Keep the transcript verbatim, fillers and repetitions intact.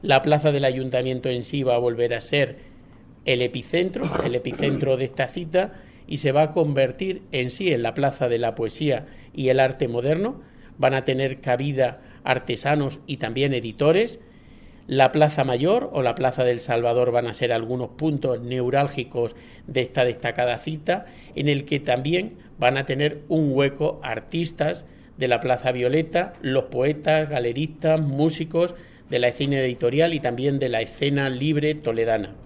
La plaza del Ayuntamiento en sí va a volver a ser el epicentro, el epicentro de esta cita, y se va a convertir en sí en la plaza de la poesía y el arte moderno. Van a tener cabida artesanos y también editores. La Plaza Mayor o la Plaza del Salvador van a ser algunos puntos neurálgicos de esta destacada cita, en el que también van a tener un hueco artistas de la Plaza Violeta, los poetas, galeristas, músicos de la escena editorial y también de la escena libre toledana.